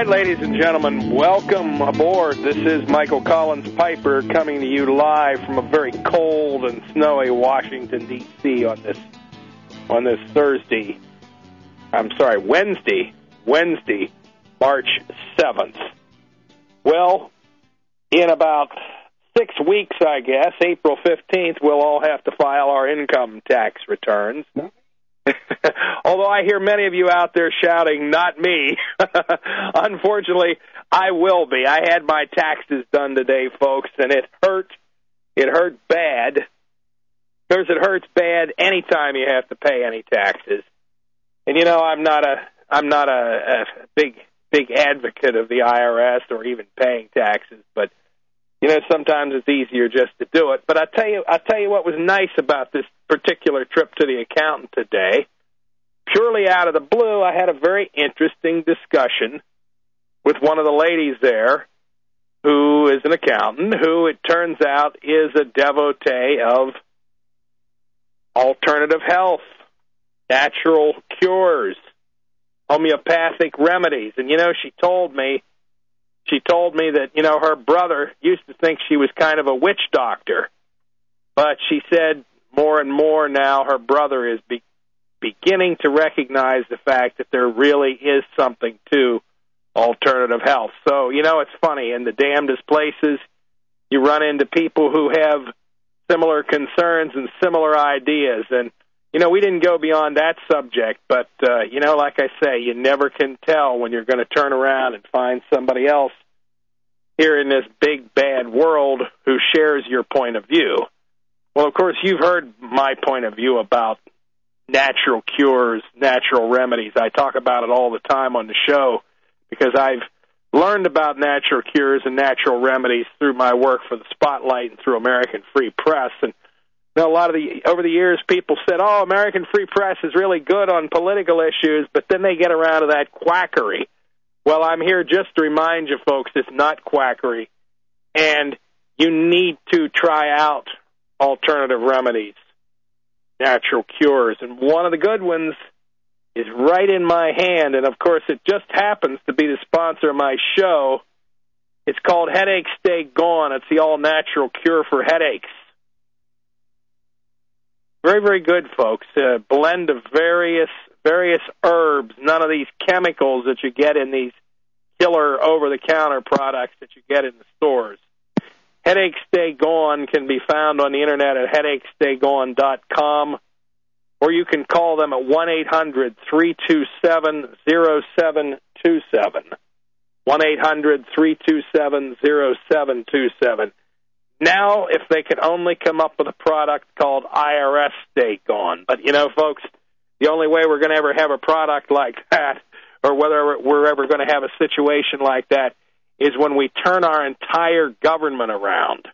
right, ladies and gentlemen, welcome aboard. This is Michael Collins Piper coming to you live from a very cold and snowy Washington, D.C. on this Wednesday, March 7th. Well, in about 6 weeks, I guess, April 15th, we'll all have to file our income tax returns. Although I hear many of you out there shouting, not me. Unfortunately, I will be. I had my taxes done today, folks, and it hurt. It hurt bad. Because it hurts bad anytime you have to pay any taxes. And you know, I'm not a big advocate of the IRS or even paying taxes, but you know, sometimes it's easier just to do it. But I'll tell you what was nice about this particular trip to the accountant today. Purely out of the blue, I had a very interesting discussion with one of the ladies there who is an accountant, who it turns out is a devotee of alternative health, natural cures, homeopathic remedies. And, you know, she told me that, you know, her brother used to think she was kind of a witch doctor. But she said more and more now her brother is beginning to recognize the fact that there really is something to alternative health. So, you know, it's funny. In the damnedest places, you run into people who have similar concerns and similar ideas. And, you know, we didn't go beyond that subject. But, you know, like I say, you never can tell when you're going to turn around and find somebody else here in this big, bad world who shares your point of view. Well, of course, you've heard my point of view about natural cures, natural remedies. I talk about it all the time on the show because I've learned about natural cures and natural remedies through my work for the Spotlight and through American Free Press. And you know, over the years, people said, oh, American Free Press is really good on political issues, but then they get around to that quackery. Well, I'm here just to remind you folks, it's not quackery, and you need to try out alternative remedies, natural cures, and one of the good ones is right in my hand, and of course it just happens to be the sponsor of my show. It's called Headaches Stay Gone. It's the all-natural cure for headaches. Very, very good, folks. A blend of various herbs, none of these chemicals that you get in these killer over-the-counter products that you get in the stores. Headaches Stay Gone can be found on the internet at headachesstaygone.com, or you can call them at 1-800-327-0727. 1-800-327-0727. Now, if they could only come up with a product called IRS Stay Gone. But, you know, folks, the only way we're going to ever have a product like that, or whether we're ever going to have a situation like that, is when we turn our entire government around.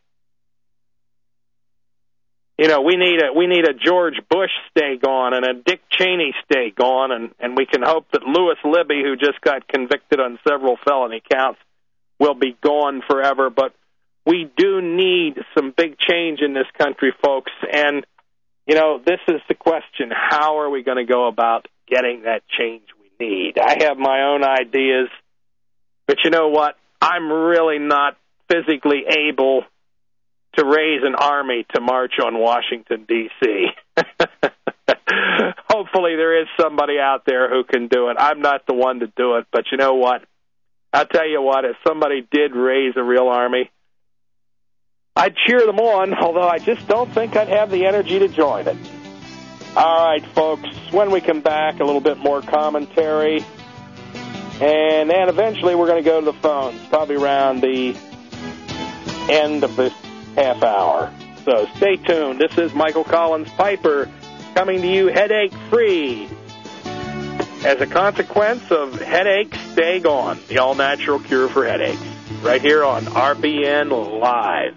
You know, we need a George Bush stay gone and a Dick Cheney stay gone, and we can hope that Louis Libby, who just got convicted on several felony counts, will be gone forever. But we do need some big change in this country, folks, and, you know, this is the question. How are we going to go about getting that change we need? I have my own ideas, but you know what? I'm really not physically able to raise an army to march on Washington, D.C. Hopefully there is somebody out there who can do it. I'm not the one to do it, but you know what? I'll tell you what, if somebody did raise a real army, I'd cheer them on, although I just don't think I'd have the energy to join it. All right, folks, when we come back, a little bit more commentary. And then eventually we're going to go to the phones, probably around the end of this half hour. So stay tuned. This is Michael Collins Piper coming to you headache-free as a consequence of Headaches Stay Gone, the all-natural cure for headaches, right here on RBN Live.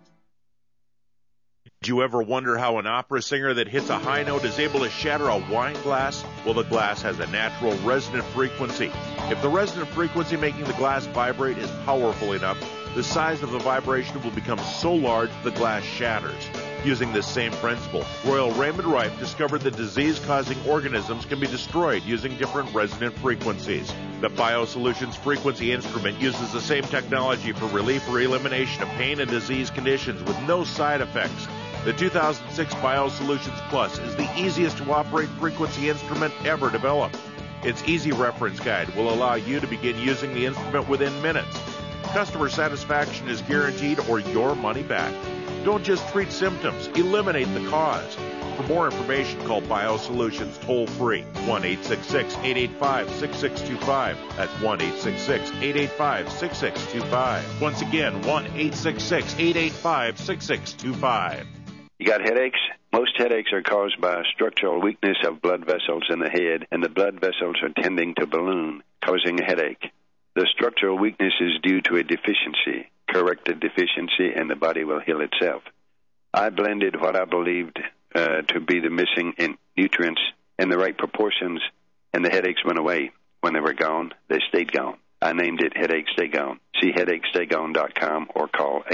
Did you ever wonder how an opera singer that hits a high note is able to shatter a wine glass? Well, the glass has a natural resonant frequency. If the resonant frequency making the glass vibrate is powerful enough, the size of the vibration will become so large the glass shatters. Using this same principle, Royal Raymond Rife discovered that disease-causing organisms can be destroyed using different resonant frequencies. The BioSolutions frequency instrument uses the same technology for relief or elimination of pain and disease conditions with no side effects. The 2006 BioSolutions Plus is the easiest to operate frequency instrument ever developed. Its easy reference guide will allow you to begin using the instrument within minutes. Customer satisfaction is guaranteed or your money back. Don't just treat symptoms, eliminate the cause. For more information, call BioSolutions toll-free, 1-866-885-6625. That's 1-866-885-6625. Once again, 1-866-885-6625. You got headaches? Most headaches are caused by a structural weakness of blood vessels in the head, and the blood vessels are tending to balloon, causing a headache. The structural weakness is due to a deficiency. Correct the deficiency, and the body will heal itself. I blended what I believed to be the missing nutrients in the right proportions, and the headaches went away. When they were gone, they stayed gone. I named it Headache Stay Gone. See headachestay-gone.com or call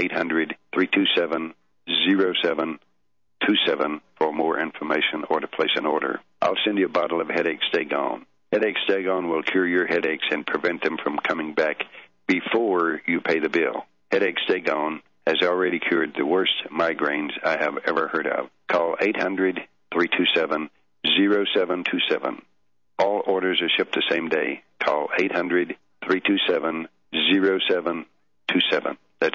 800-327-0727 for more information or to place an order. I'll send you a bottle of Headache Stay Gone. Headache Stay Gone will cure your headaches and prevent them from coming back before you pay the bill. Headache Stay Gone has already cured the worst migraines I have ever heard of. Call 800-327-0727. All orders are shipped the same day. Call 800-327-0727. That's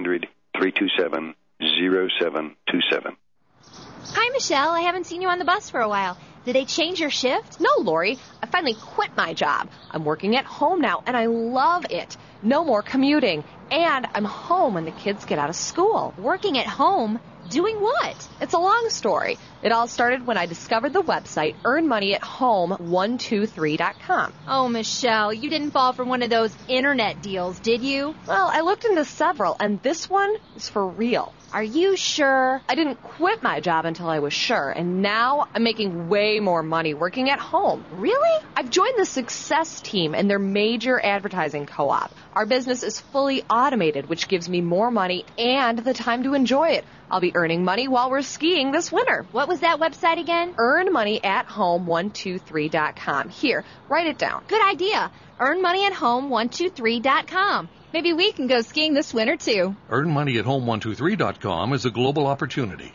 800-327-0727. Hi, Michelle. I haven't seen you on the bus for a while. Did they change your shift? No, Lori. I finally quit my job. I'm working at home now, and I love it. No more commuting. And I'm home when the kids get out of school. Working at home? Doing what? It's a long story. It all started when I discovered the website earnmoneyathome123.com. Oh, Michelle, you didn't fall for one of those internet deals, did you? Well, I looked into several, and this one is for real. Are you sure? I didn't quit my job until I was sure, and now I'm making way more money working at home. Really? I've joined the Success Team and their major advertising co-op. Our business is fully automated, which gives me more money and the time to enjoy it. I'll be earning money while we're skiing this winter. What was that website again? earnmoneyathome123.com. Here, write it down. Good idea. earnmoneyathome123.com. Maybe we can go skiing this winter, too. earnmoneyathome123.com is a global opportunity.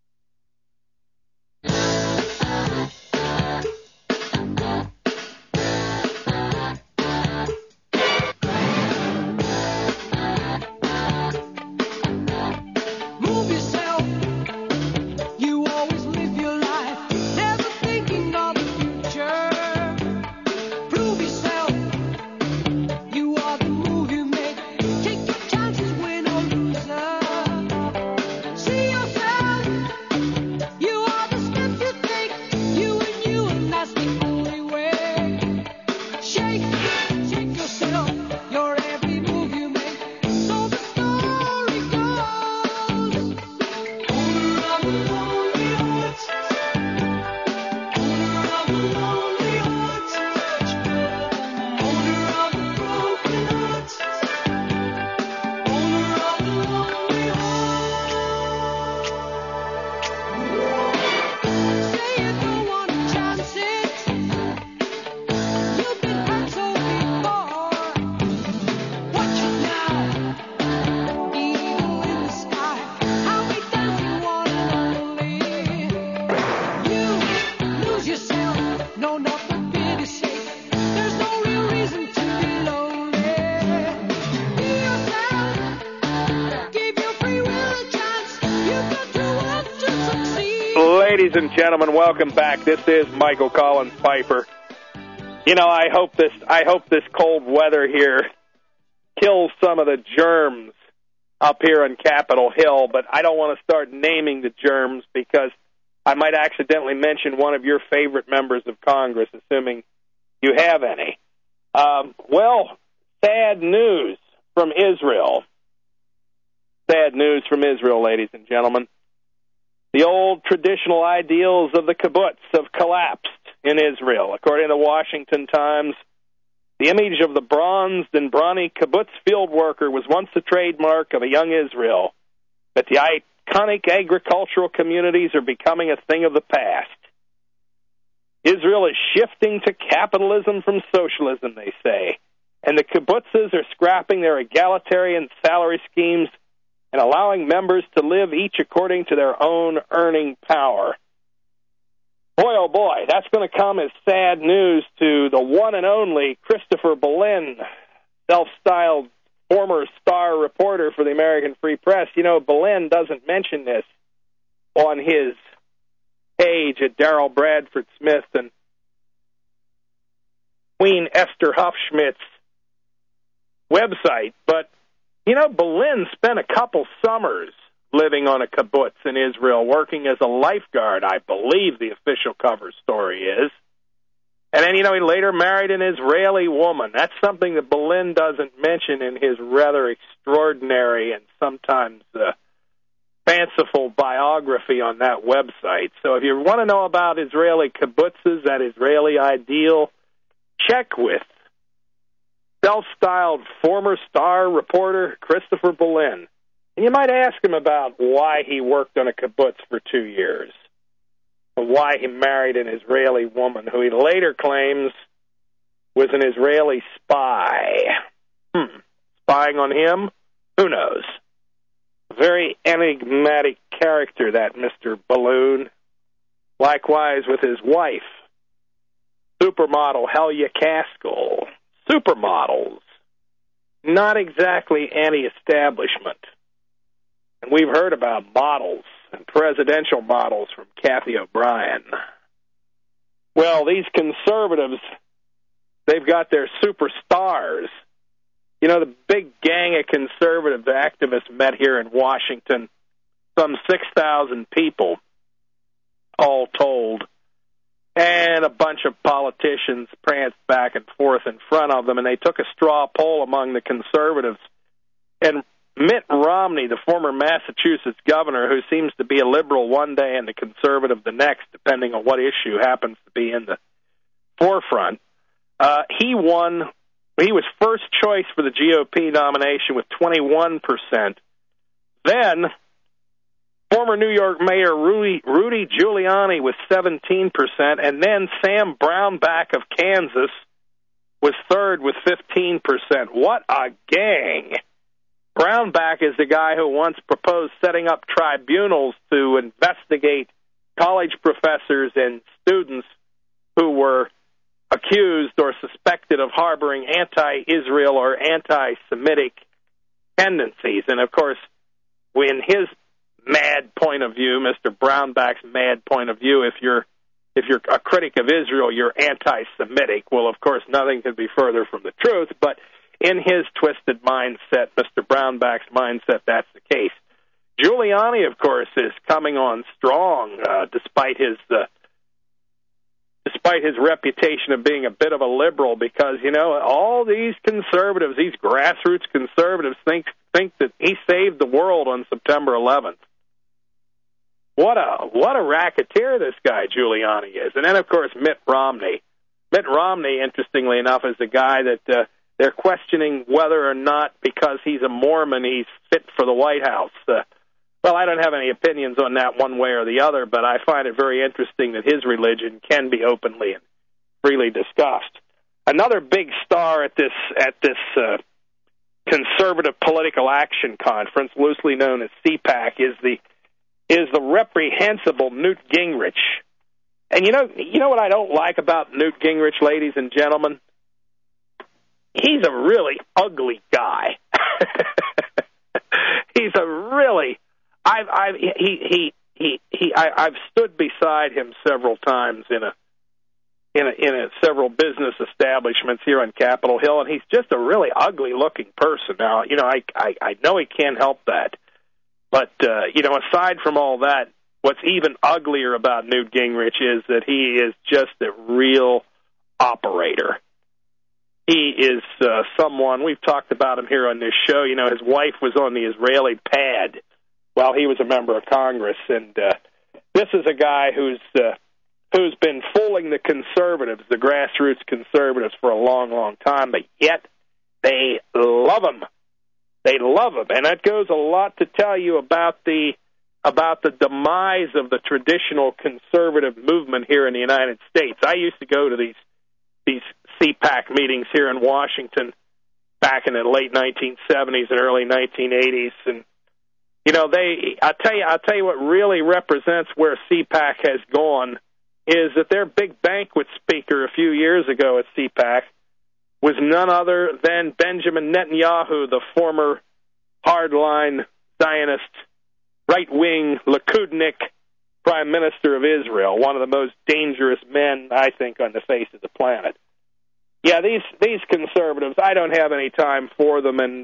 Ladies and gentlemen, welcome back. This is Michael Collins Piper. You know, I hope this cold weather here kills some of the germs up here on Capitol Hill, but I don't want to start naming the germs because I might accidentally mention one of your favorite members of Congress, assuming you have any. Well, sad news from Israel. Sad news from Israel, ladies and gentlemen. The old traditional ideals of the kibbutz have collapsed in Israel. According to the Washington Times, The image of the bronzed and brawny kibbutz field worker was once the trademark of a young Israel, but the iconic agricultural communities are becoming a thing of the past. Israel is shifting to capitalism from socialism, they say, and the kibbutzes are scrapping their egalitarian salary schemes and allowing members to live each according to their own earning power. Boy, oh boy, that's going to come as sad news to the one and only Christopher Boleyn, self-styled former star reporter for the American Free Press. You know, Boleyn doesn't mention this on his page at Darrell Bradford Smith and Queen Esther Huffschmidt's website, but, you know, Boleyn spent a couple summers living on a kibbutz in Israel, working as a lifeguard, I believe the official cover story is. And then, you know, he later married an Israeli woman. That's something that Boleyn doesn't mention in his rather extraordinary and sometimes fanciful biography on that website. So if you want to know about Israeli kibbutzes, that Israeli ideal, check with self-styled former star reporter Christopher Boleyn. And you might ask him about why he worked on a kibbutz for 2 years, and why he married an Israeli woman who he later claims was an Israeli spy. Spying on him? Who knows? Very enigmatic character, that Mr. Balloon. Likewise with his wife, supermodel Helia Caskell. Supermodels, not exactly anti-establishment. And we've heard about models and presidential models from Kathy O'Brien. Well, these conservatives, they've got their superstars. You know, the big gang of conservative activists met here in Washington, some 6,000 people, all told, and a bunch of politicians pranced back and forth in front of them, and they took a straw poll among the conservatives. And Mitt Romney, the former Massachusetts governor, who seems to be a liberal one day and a conservative the next, depending on what issue happens to be in the forefront, he won. He was first choice for the GOP nomination with 21%. Then former New York Mayor Rudy Giuliani with 17%, and then Sam Brownback of Kansas was third with 15%. What a gang! Brownback is the guy who once proposed setting up tribunals to investigate college professors and students who were accused or suspected of harboring anti-Israel or anti-Semitic tendencies. And, of course, in his mad point of view, Mr. Brownback's mad point of view, if you're a critic of Israel, you're anti-Semitic. Well, of course, nothing could be further from the truth, but in his twisted mindset, Mr. Brownback's mindset, that's the case. Giuliani, of course, is coming on strong, despite his reputation of being a bit of a liberal, because, you know, all these conservatives, these grassroots conservatives, think that he saved the world on September 11th. What a racketeer this guy Giuliani is. And then, of course, Mitt Romney. Mitt Romney, interestingly enough, is the guy that they're questioning whether or not, because he's a Mormon, he's fit for the White House. Well, I don't have any opinions on that one way or the other, but I find it very interesting that his religion can be openly and freely discussed. Another big star at this Conservative Political Action Conference, loosely known as CPAC, is the reprehensible Newt Gingrich. And you know what I don't like about Newt Gingrich, ladies and gentlemen? He's a really ugly guy. He's a really I've stood beside him several times in several business establishments here on Capitol Hill, and he's just a really ugly looking person. Now, you know, I know he can't help that, but you know, aside from all that, what's even uglier about Newt Gingrich is that he is just a real operator. He is someone, we've talked about him here on this show. You know, his wife was on the Israeli pad while he was a member of Congress, and this is a guy who's who's been fooling the conservatives, the grassroots conservatives, for a long, long time, but yet they love him. They love him, and that goes a lot to tell you about the demise of the traditional conservative movement here in the United States. I used to go to these CPAC meetings here in Washington back in the late 1970s and early 1980s, and you know, I'll tell you what really represents where CPAC has gone is that their big banquet speaker a few years ago at CPAC was none other than Benjamin Netanyahu, the former hardline Zionist, right-wing Likudnik Prime Minister of Israel, one of the most dangerous men, I think, on the face of the planet. Yeah, these conservatives, I don't have any time for them, and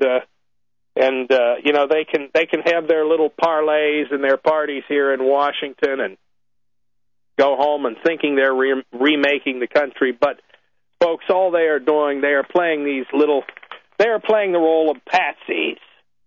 you know, they can have their little parlays and their parties here in Washington and go home and thinking they're remaking the country, but folks, all they are doing, they are playing the role of patsies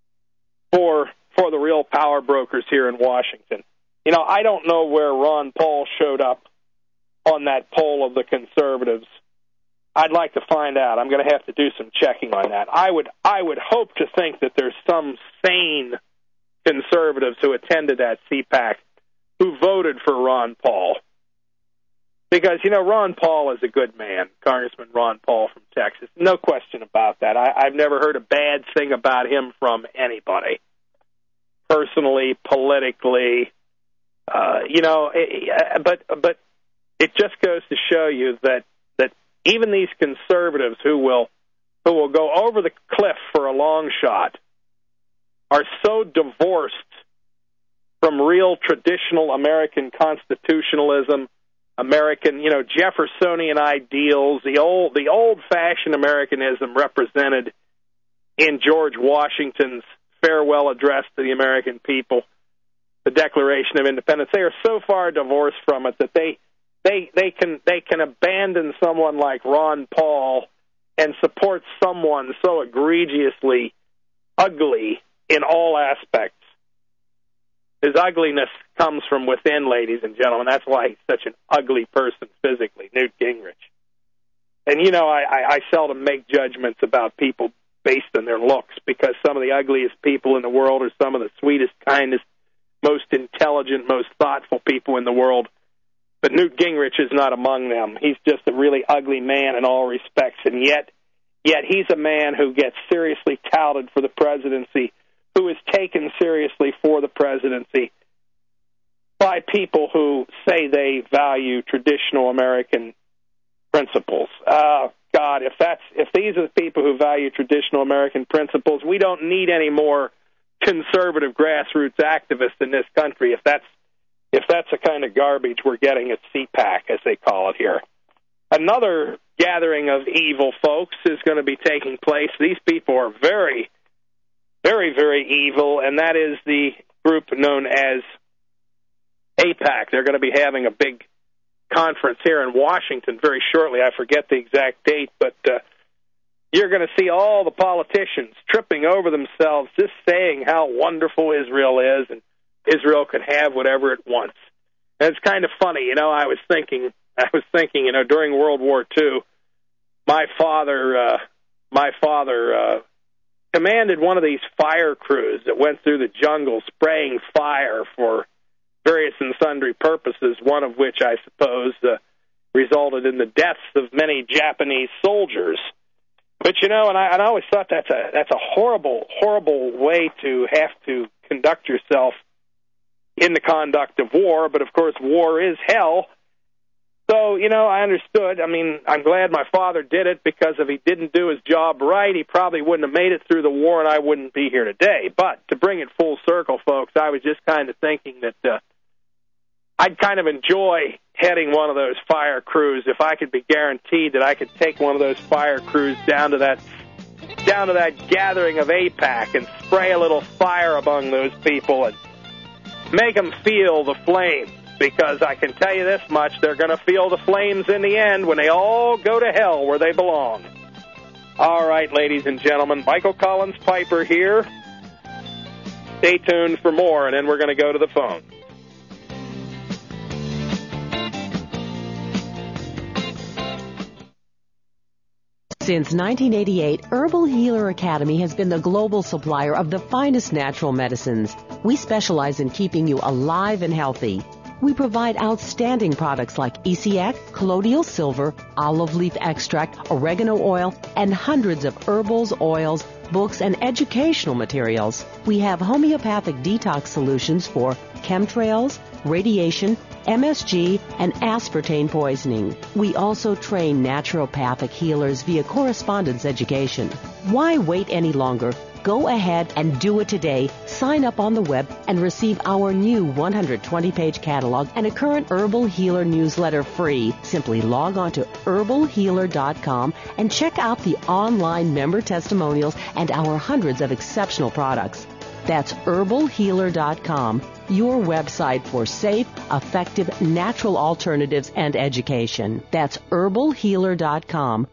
for the real power brokers here in Washington. You know, I don't know where Ron Paul showed up on that poll of the conservatives. I'd like to find out. I'm going to have to do some checking on that. I would hope to think that there's some sane conservatives who attended that CPAC who voted for Ron Paul. Because, you know, Ron Paul is a good man, Congressman Ron Paul from Texas. No question about that. I've never heard a bad thing about him from anybody, personally, politically. You know, but it just goes to show you that even these conservatives who will go over the cliff for a long shot are so divorced from real traditional American constitutionalism, American, you know, Jeffersonian ideals, the old-fashioned Americanism represented in George Washington's farewell address to the American people, the Declaration of Independence. They are so far divorced from it that they can abandon someone like Ron Paul and support someone so egregiously ugly in all aspects. His ugliness comes from within, ladies and gentlemen. That's why he's such an ugly person physically, Newt Gingrich. And, you know, I seldom make judgments about people based on their looks, because some of the ugliest people in the world are some of the sweetest, kindest, most intelligent, most thoughtful people in the world. But Newt Gingrich is not among them. He's just a really ugly man in all respects, and yet he's a man who gets seriously touted for the presidency, who is taken seriously for the presidency by people who say they value traditional American principles. God, if these are the people who value traditional American principles, we don't need any more conservative grassroots activists in this country. If that's the kind of garbage we're getting at CPAC, as they call it here. Another gathering of evil folks is going to be taking place. These people are very, very, very evil, and that is the group known as AIPAC. They're going to be having a big conference here in Washington very shortly. I forget the exact date, but you're going to see all the politicians tripping over themselves, just saying how wonderful Israel is, and Israel could have whatever it wants. And it's kind of funny, you know. I was thinking, you know, during World War II, my father commanded one of these fire crews that went through the jungle spraying fire for various and sundry purposes, one of which I suppose resulted in the deaths of many Japanese soldiers. But, you know, and I always thought that's a horrible, horrible way to have to conduct yourself in the conduct of war. But, of course, war is hell. So, you know, I understood. I mean, I'm glad my father did it, because if he didn't do his job right, he probably wouldn't have made it through the war, and I wouldn't be here today. But to bring it full circle, folks, I was just kind of thinking that I'd kind of enjoy heading one of those fire crews if I could be guaranteed that I could take one of those fire crews down to that gathering of AIPAC and spray a little fire among those people and make them feel the flames. Because I can tell you this much, they're going to feel the flames in the end when they all go to hell where they belong. All right, ladies and gentlemen, Michael Collins Piper here. Stay tuned for more, and then we're going to go to the phone. Since 1988, Herbal Healer Academy has been the global supplier of the finest natural medicines. We specialize in keeping you alive and healthy. We provide outstanding products like ECX, colloidal silver, olive leaf extract, oregano oil, and hundreds of herbals, oils, books, and educational materials. We have homeopathic detox solutions for chemtrails, radiation, MSG, and aspartame poisoning. We also train naturopathic healers via correspondence education. Why wait any longer? Go ahead and do it today. Sign up on the web and receive our new 120-page catalog and a current Herbal Healer newsletter free. Simply log on to herbalhealer.com and check out the online member testimonials and our hundreds of exceptional products. That's herbalhealer.com, your website for safe, effective, natural alternatives and education. That's herbalhealer.com.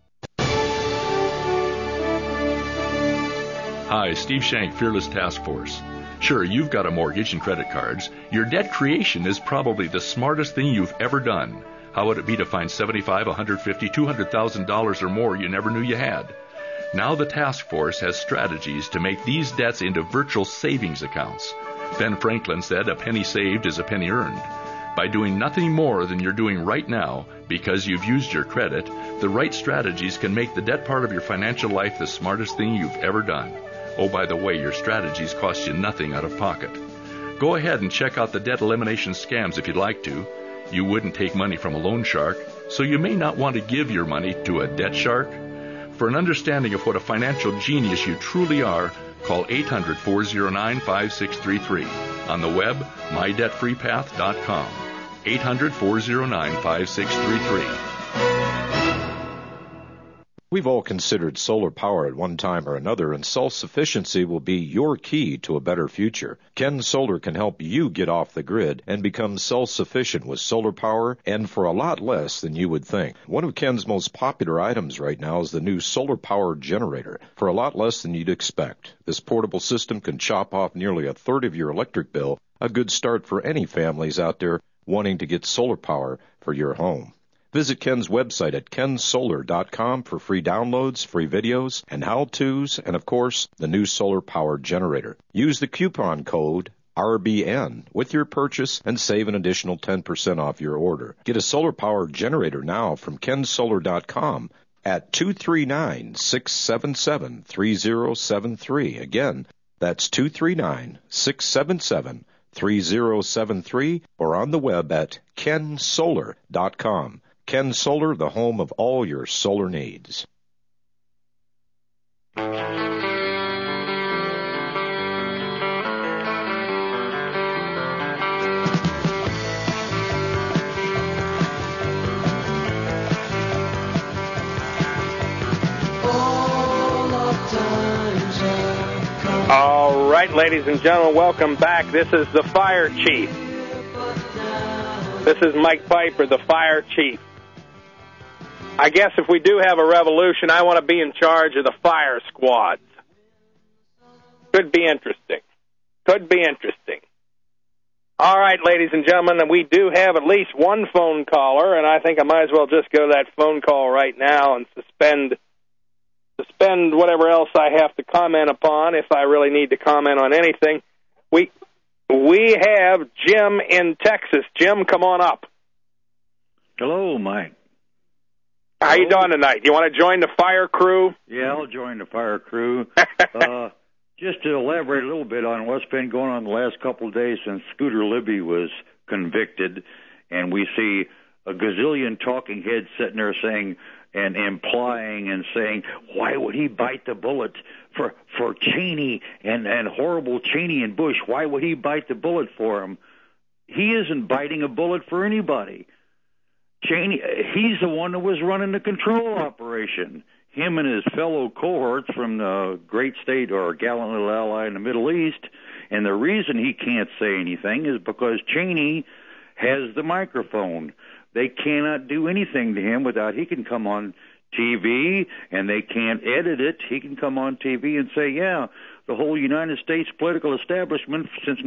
Hi, Steve Shank, Fearless Task Force. Sure, you've got a mortgage and credit cards. Your debt creation is probably the smartest thing you've ever done. How would it be to find $75,000, $150,000, $200,000 or more you never knew you had? Now the task force has strategies to make these debts into virtual savings accounts. Ben Franklin said, "A penny saved is a penny earned." By doing nothing more than you're doing right now, because you've used your credit, the right strategies can make the debt part of your financial life the smartest thing you've ever done. Oh, by the way, your strategies cost you nothing out of pocket. Go ahead and check out the debt elimination scams if you'd like to. You wouldn't take money from a loan shark, so you may not want to give your money to a debt shark. For an understanding of what a financial genius you truly are, call 800-409-5633. On the web, mydebtfreepath.com. 800-409-5633. We've all considered solar power at one time or another, and self-sufficiency will be your key to a better future. Ken Solar can help you get off the grid and become self-sufficient with solar power, and for a lot less than you would think. One of Ken's most popular items right now is the new solar power generator, for a lot less than you'd expect. This portable system can chop off nearly a third of your electric bill, a good start for any families out there wanting to get solar power for your home. Visit Ken's website at kensolar.com for free downloads, free videos, and how-tos, and of course, the new solar power generator. Use the coupon code RBN with your purchase and save an additional 10% off your order. Get a solar power generator now from kensolar.com at 239-677-3073. Again, that's 239-677-3073 or on the web at kensolar.com. Ken Solar, the home of all your solar needs. All right, ladies and gentlemen, welcome back. This is the Fire Chief. This is Mike Piper, the Fire Chief. I guess if we do have a revolution, I want to be in charge of the fire squads. Could be interesting. Could be interesting. All right, ladies and gentlemen, we do have at least one phone caller, and I think I might as well just go to that phone call right now and suspend whatever else I have to comment upon, if I really need to comment on anything. We have Jim in Texas. Jim, come on up. Hello, Mike. How you doing tonight? You want to join the fire crew? Yeah, I'll join the fire crew. Just to elaborate a little bit on what's been going on the last couple of days since Scooter Libby was convicted, and we see a gazillion talking heads sitting there saying and implying and saying, why would he bite the bullet for Cheney and horrible Cheney and Bush? Why would he bite the bullet for him? He isn't biting a bullet for anybody. Cheney, he's the one that was running the control operation. Him and his fellow cohorts from the great state or gallant little ally in the Middle East. And the reason he can't say anything is because Cheney has the microphone. They cannot do anything to him without he can come on TV, and they can't edit it. He can come on TV and say, yeah, the whole United States political establishment since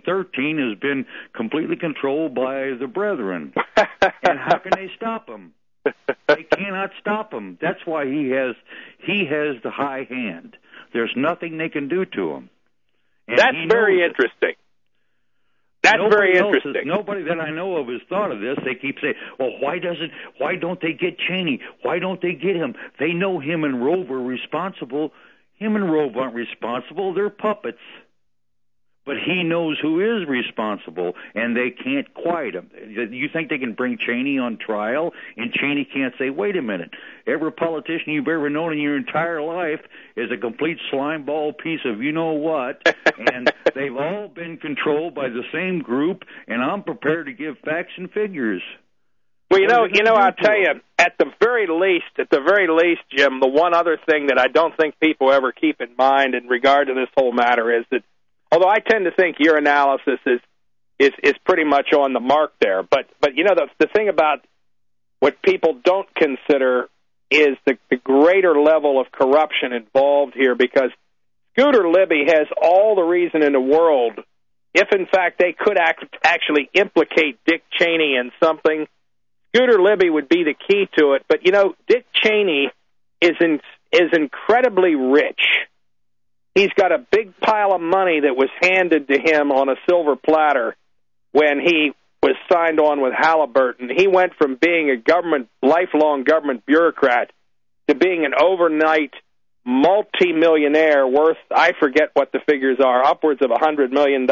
1913 has been completely controlled by the brethren. And how can they stop him? They cannot stop him. That's why he has the high hand. There's nothing they can do to him. And that's very interesting. That's very interesting. Nobody that I know of has thought of this. They keep saying, well, why don't they get Cheney? Why don't they get him? They know him and Rove are responsible. Him and Rove aren't responsible. They're puppets. But he knows who is responsible, and they can't quiet him. You think they can bring Cheney on trial, and Cheney can't say, wait a minute, every politician you've ever known in your entire life is a complete slimeball piece of you-know-what, and they've all been controlled by the same group, and I'm prepared to give facts and figures. Well, I'll tell you, at the very least, Jim, the one other thing that I don't think people ever keep in mind in regard to this whole matter is that, although I tend to think your analysis is pretty much on the mark there, but the thing about what people don't consider is the greater level of corruption involved here, because Scooter Libby has all the reason in the world, if in fact they could actually implicate Dick Cheney in something, Scooter Libby would be the key to it. But Dick Cheney is incredibly rich. He's got a big pile of money that was handed to him on a silver platter when he was signed on with Halliburton. He went from being a lifelong government bureaucrat to being an overnight multi-millionaire worth, I forget what the figures are, upwards of $100 million.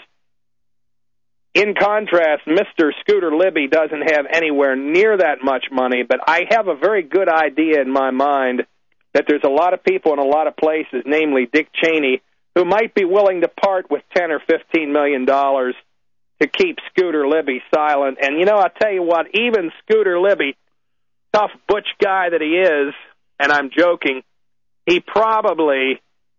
In contrast, Mr. Scooter Libby doesn't have anywhere near that much money, but I have a very good idea in my mind that there's a lot of people in a lot of places, namely Dick Cheney, who might be willing to part with $10 or $15 million to keep Scooter Libby silent. And, I'll tell you what, even Scooter Libby, tough butch guy that he is, and I'm joking, he probably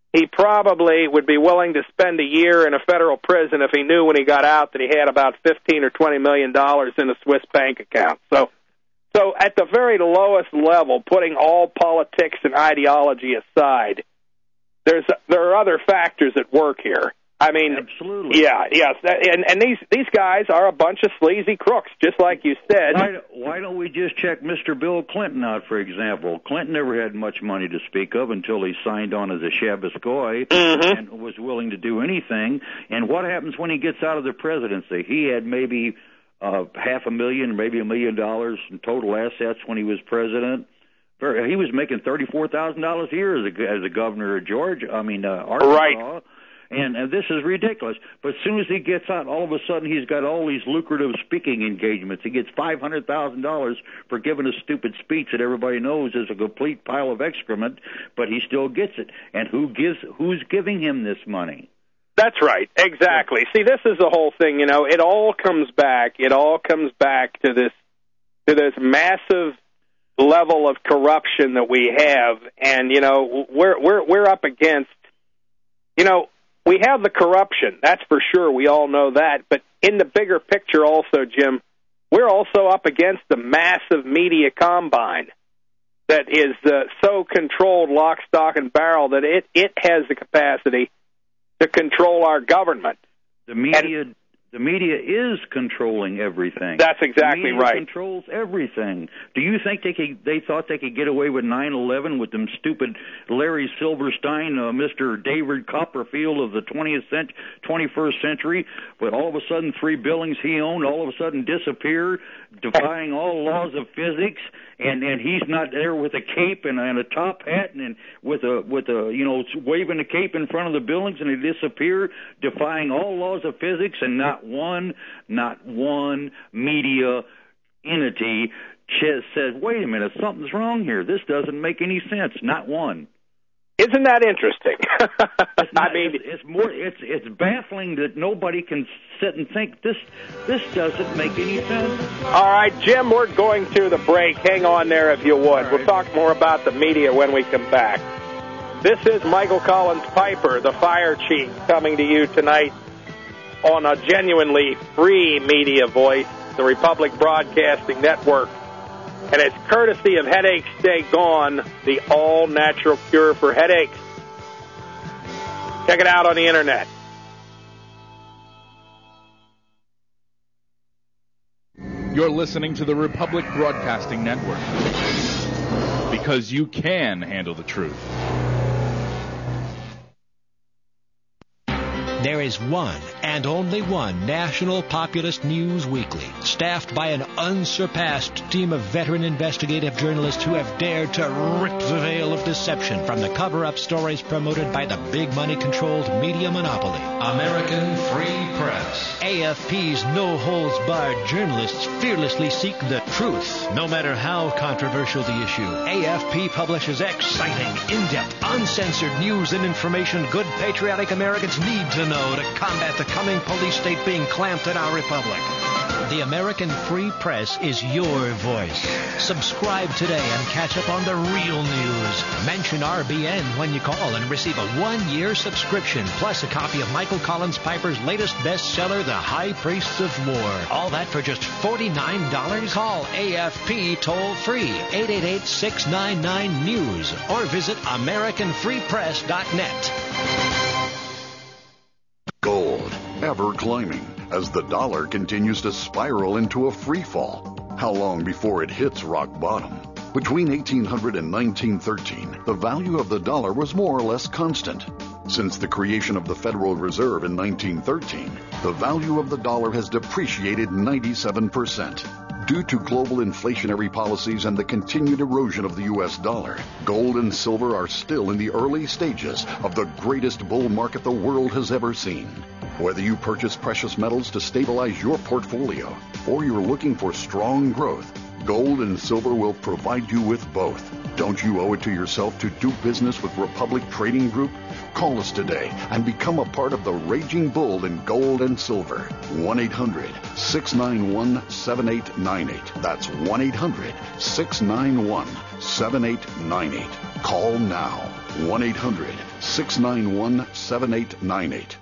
would be willing to spend a year in a federal prison if he knew when he got out that he had about $15 or $20 million in a Swiss bank account. So at the very lowest level, putting all politics and ideology aside, there are other factors at work here. I mean, absolutely. Yeah, yes, and these guys are a bunch of sleazy crooks, just like you said. Why don't we just check Mr. Bill Clinton out, for example? Clinton never had much money to speak of until he signed on as a Shabbos Goy and was willing to do anything. And what happens when he gets out of the presidency? He had maybe $500,000, maybe $1 million in total assets when he was president. He was making $34,000 a year as a governor of Arkansas. Right. And this is ridiculous. But as soon as he gets out, all of a sudden he's got all these lucrative speaking engagements. He gets $500,000 for giving a stupid speech that everybody knows is a complete pile of excrement, but he still gets it. And who's giving him this money? That's right, exactly. See, this is the whole thing. It all comes back. It all comes back to this massive level of corruption that we have, and we're up against. We have the corruption, that's for sure. We all know that. But in the bigger picture also, Jim, we're also up against the massive media combine that is so controlled lock, stock, and barrel that it has the capacity to control our government. The media is controlling everything. That's exactly right. The media controls everything. Do you think they thought they could get away with 9/11 with them stupid Larry Silverstein, Mr. David Copperfield of the 21st century, but all of a sudden 3 buildings he owned all of a sudden disappear, defying all laws of physics, and he's not there with a cape and a top hat and with a waving a cape in front of the buildings, and they disappear, defying all laws of physics, and not one media entity says, wait a minute, something's wrong here. This doesn't make any sense. Not one. Isn't that interesting? It's baffling that nobody can sit and think this doesn't make any sense. All right, Jim, we're going to the break. Hang on there if you would. Right. We'll talk more about the media when we come back. This is Michael Collins Piper, the fire chief, coming to you tonight on a genuinely free media voice, the Republic Broadcasting Network. And it's courtesy of Headaches Stay Gone, the all-natural cure for headaches. Check it out on the Internet. You're listening to the Republic Broadcasting Network. Because you can handle the truth. There is one and only one national populist news weekly, staffed by an unsurpassed team of veteran investigative journalists who have dared to rip the veil of deception from the cover-up stories promoted by the big money-controlled media monopoly. American Free Press. AFP's no-holds-barred journalists fearlessly seek the truth, no matter how controversial the issue. AFP publishes exciting, in-depth, uncensored news and information good patriotic Americans need to know to combat the coming police state being clamped in our republic. The American Free Press is your voice. Subscribe today and catch up on the real news. Mention RBN when you call and receive a 1-year subscription, plus a copy of Michael Collins Piper's latest bestseller, The High Priests of War. All that for just $49? Call AFP toll-free, 888-699-NEWS, or visit AmericanFreePress.net. Gold, ever climbing, as the dollar continues to spiral into a free fall. How long before it hits rock bottom? Between 1800 and 1913, the value of the dollar was more or less constant. Since the creation of the Federal Reserve in 1913, the value of the dollar has depreciated 97%. Due to global inflationary policies and the continued erosion of the U.S. dollar, gold and silver are still in the early stages of the greatest bull market the world has ever seen. Whether you purchase precious metals to stabilize your portfolio or you're looking for strong growth, gold and silver will provide you with both. Don't you owe it to yourself to do business with Republic Trading Group? Call us today and become a part of the raging bull in gold and silver. 1-800-691-7898. That's 1-800-691-7898. Call now. 1-800-691-7898.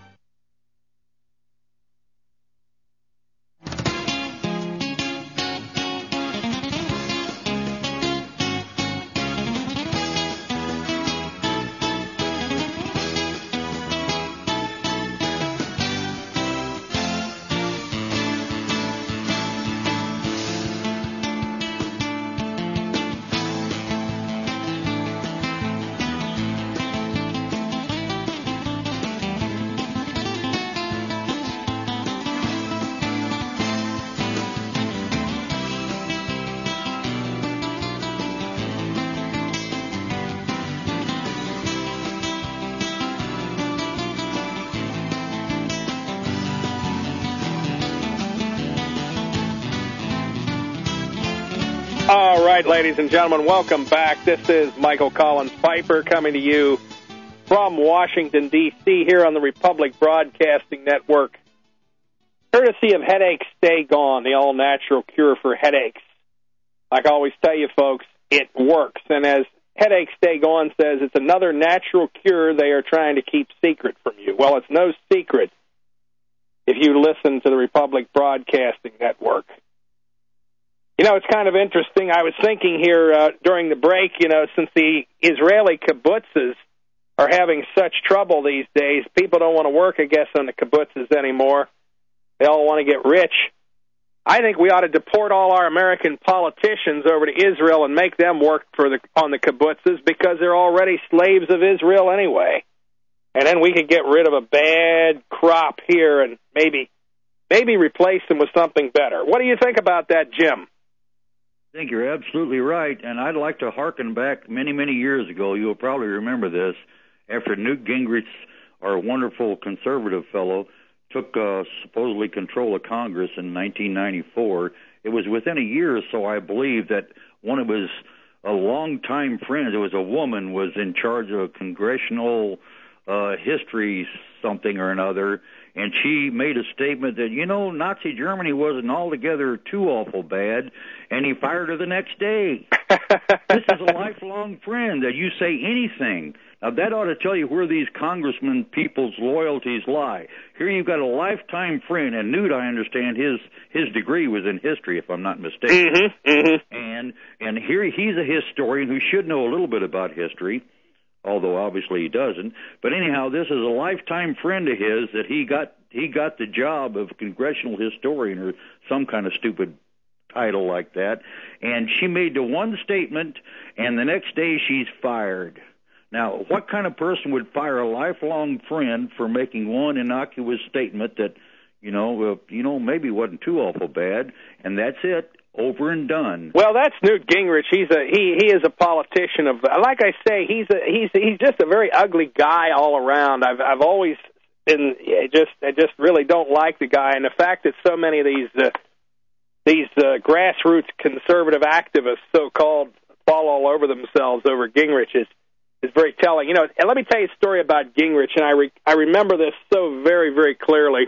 All right, ladies and gentlemen, welcome back. This is Michael Collins Piper coming to you from Washington, D.C., here on the Republic Broadcasting Network. Courtesy of Headaches Stay Gone, the all-natural cure for headaches. Like I always tell you, folks, it works. And as Headaches Stay Gone says, it's another natural cure they are trying to keep secret from you. Well, it's no secret if you listen to the Republic Broadcasting Network. You know, it's kind of interesting. I was thinking here during the break, you know, since the Israeli kibbutzes are having such trouble these days, people don't want to work, I guess, on the kibbutzes anymore. They all want to get rich. I think we ought to deport all our American politicians over to Israel and make them work on the kibbutzes because they're already slaves of Israel anyway. And then we could get rid of a bad crop here and maybe replace them with something better. What do you think about that, Jim? I think you're absolutely right, and I'd like to hearken back many, many years ago. You'll probably remember this. After Newt Gingrich, our wonderful conservative fellow, took supposedly control of Congress in 1994, it was within a year or so, I believe, that one of his longtime friends, it was a woman, was in charge of congressional history something or another, and she made a statement that, you know, Nazi Germany wasn't altogether too awful bad, and he fired her the next day. This is a lifelong friend that you say anything. Now, that ought to tell you where these congressmen people's loyalties lie. Here you've got a lifetime friend, and Newt, I understand, his degree was in history, if I'm not mistaken. And here he's a historian who should know a little bit about history, although obviously he doesn't. But anyhow, this is a lifetime friend of his that he got the job of congressional historian or some kind of stupid title like that. And she made the one statement, and the next day she's fired. Now, what kind of person would fire a lifelong friend for making one innocuous statement that, maybe wasn't too awful bad, and that's it, over and done? Well, that's Newt Gingrich. He is a politician of, like I say, he's just a very ugly guy all around. I've always been I just really don't like the guy, and the fact that so many of these grassroots conservative activists, so-called, fall all over themselves over Gingrich is very telling. And let me tell you a story about Gingrich, and I remember this so very, very clearly.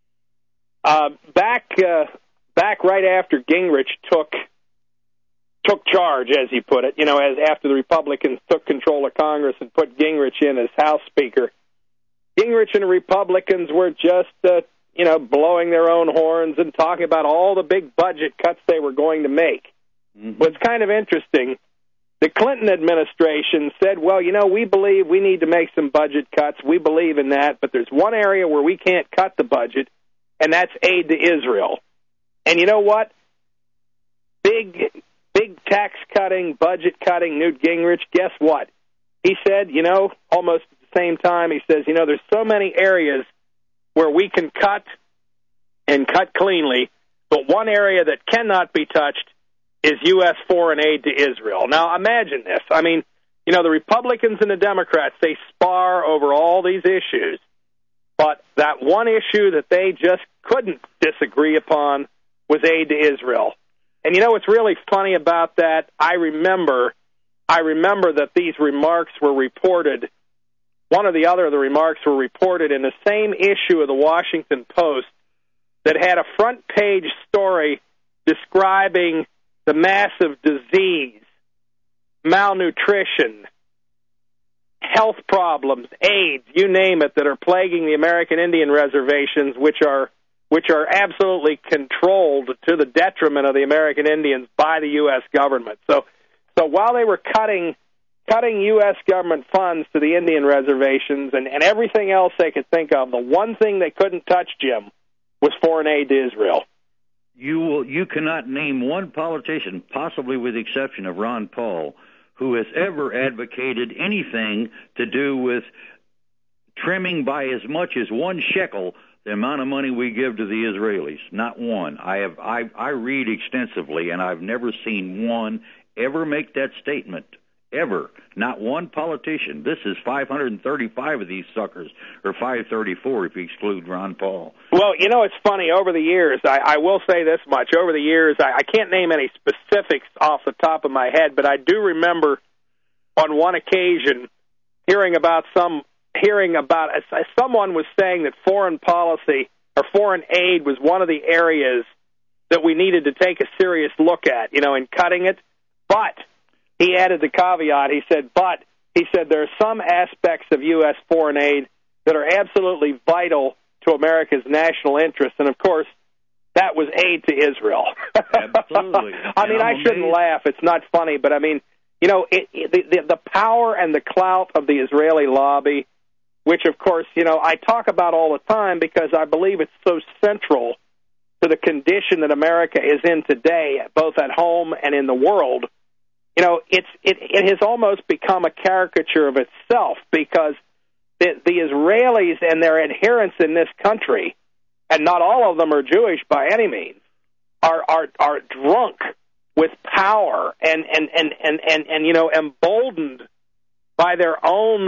Back right after Gingrich took charge, as he put it, as after the Republicans took control of Congress and put Gingrich in as House Speaker, Gingrich and the Republicans were just, blowing their own horns and talking about all the big budget cuts they were going to make. Mm-hmm. What's kind of interesting, the Clinton administration said, well, we believe we need to make some budget cuts. We believe in that, but there's one area where we can't cut the budget, and that's aid to Israel. And you know what? Big tax cutting, budget cutting, Newt Gingrich, guess what? He said, almost at the same time, he says, there's so many areas where we can cut and cut cleanly, but one area that cannot be touched is U.S. foreign aid to Israel. Now, imagine this. I mean, the Republicans and the Democrats, they spar over all these issues, but that one issue that they just couldn't disagree upon was aid to Israel. And what's really funny about that, I remember that these remarks were reported, one or the other of the remarks were reported in the same issue of the Washington Post that had a front-page story describing the massive disease, malnutrition, health problems, AIDS, you name it, that are plaguing the American Indian reservations, which are absolutely controlled to the detriment of the American Indians by the U.S. government. So while they were cutting U.S. government funds to the Indian reservations and everything else they could think of, the one thing they couldn't touch, Jim, was foreign aid to Israel. You cannot name one politician, possibly with the exception of Ron Paul, who has ever advocated anything to do with trimming by as much as one shekel the amount of money we give to the Israelis. Not one. I read extensively, and I've never seen one ever make that statement. Ever. Not one politician. This is 535 of these suckers, or 534 if you exclude Ron Paul. Well, it's funny. Over the years, I will say this much. Over the years, I can't name any specifics off the top of my head, but I do remember on one occasion hearing about someone was saying that foreign policy or foreign aid was one of the areas that we needed to take a serious look at, in cutting it. But he added the caveat. He said there are some aspects of U.S. foreign aid that are absolutely vital to America's national interests, and of course, that was aid to Israel. Absolutely. I shouldn't laugh. It's not funny, but the power and the clout of the Israeli lobby, which of course, I talk about all the time because I believe it's so central to the condition that America is in today, both at home and in the world. It has almost become a caricature of itself because the Israelis and their adherents in this country, and not all of them are Jewish by any means, are drunk with power and emboldened by their own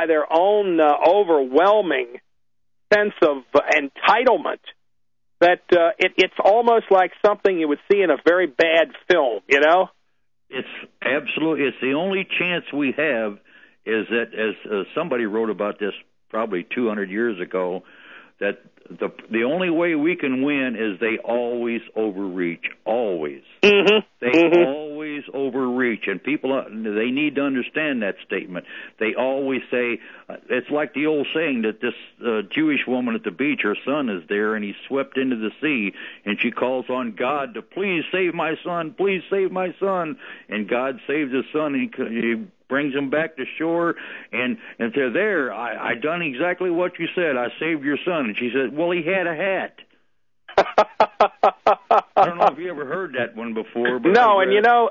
overwhelming sense of entitlement that it's almost like something you would see in a very bad film, It's the only chance we have is that, as somebody wrote about this probably 200 years ago, that the only way we can win is they always overreach. Always. Mm-hmm. They always overreach, and people, they need to understand that statement. They always say, it's like the old saying that this Jewish woman at the beach, her son is there, and he's swept into the sea, and she calls on God to please save my son, please save my son, and God saves his son, and he brings him back to shore, and they're there. I done exactly what you said. I saved your son. And she said, well, he had a hat. I don't know if you ever heard that one before. But No, and you know,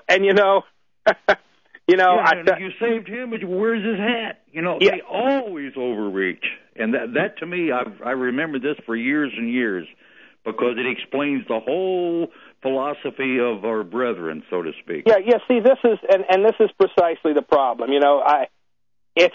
you saved him, but where's his hat? They always overreach, and that to me, I remember this for years and years, because it explains the whole philosophy of our brethren, so to speak. Yeah. See, this is and this is precisely the problem. If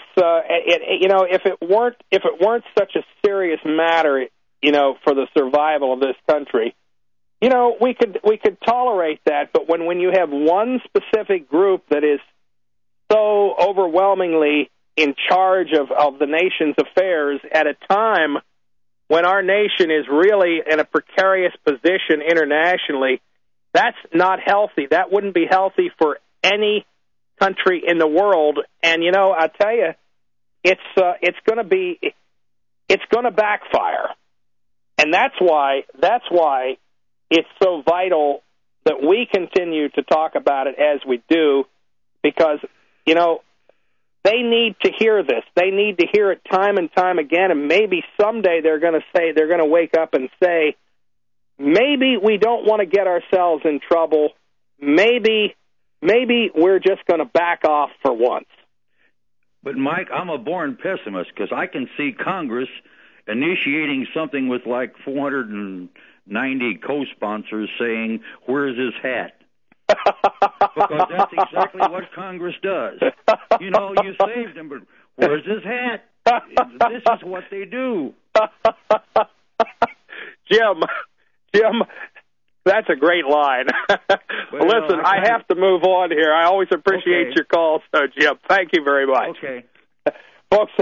it weren't such a serious matter, for the survival of this country, we could tolerate that. But when you have one specific group that is so overwhelmingly in charge of the nation's affairs at a time when our nation is really in a precarious position internationally, that's not healthy. That wouldn't be healthy for any country in the world. And I tell you, it's going to backfire. And that's why it's so vital that we continue to talk about it as we do, because they need to hear this. They need to hear it time and time again, and maybe someday they're going to wake up and say, maybe we don't want to get ourselves in trouble. Maybe we're just going to back off for once. But, Mike, I'm a born pessimist, because I can see Congress initiating something with like 490 co-sponsors saying, where's his hat? Because that's exactly what Congress does. You saved him, but where's his hat? This is what they do. Jim, that's a great line. Well, listen, I have to move on here. I always appreciate your call, so Jim, thank you very much. Okay. Folks,